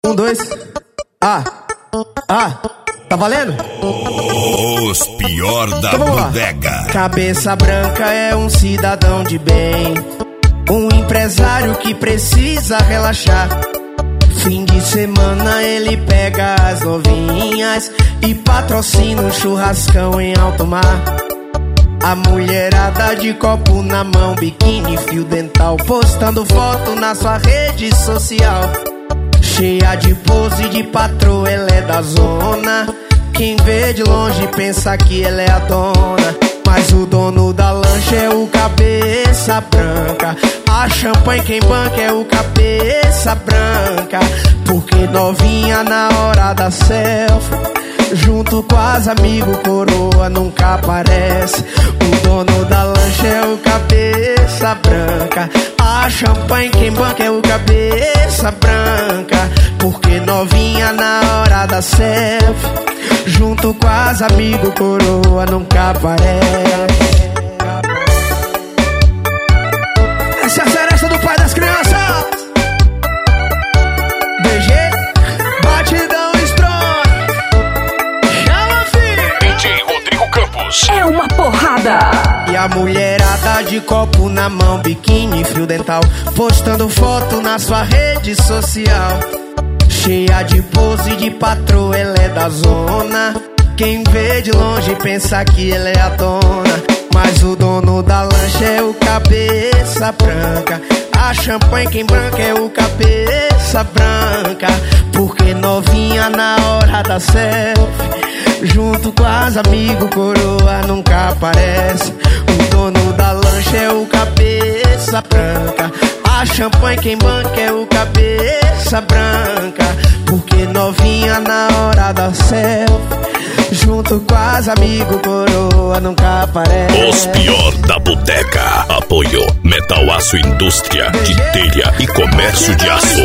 Um, dois. Tá valendo? Os pior da então bodega. Cabeça branca é um cidadão de bem, um empresário que precisa relaxar. Fim de semana ele pega as novinhas e patrocina um churrascão em alto mar. A mulherada de copo na mão, biquíni, fio dental, postando foto na sua rede social. Cheia de pose de patroa, ela é da zona. Quem vê de longe pensa que ela é a dona, mas o dono da lancha é o cabeça branca. A champanhe quem banca é o cabeça branca. Porque novinha na hora da selfie, junto com as amigos, coroa nunca aparece. O dono da lancha é o cabeça branca. A champanhe quem banca é o cabeça branca. Porque novinha na hora da selfie, junto com as amigos, coroa nunca aparece. Essa é a seresta do pai das crianças. DG, batidão strong. Chama, filho. DJ Rodrigo Campos. É uma porrada. E a mulherada de copo na mão, biquíni, fio dental, postando foto na sua rede social. Cheia de pose de patroa, ela é da zona. Quem vê de longe pensa que ela é a dona, mas o dono da lancha é o cabeça branca. A champanhe quem branca é o cabeça branca. Porque novinha na hora da selfie, junto com as amigos, coroa nunca aparece. O dono da lancha é o cabeça branca. A champanhe quem banca é o cabeça branca. Porque novinha na hora da selfie, junto com as amigos, coroa nunca aparece. Os pior da bodega. Apoio Metal Aço Indústria de Telha e Comércio de Aço.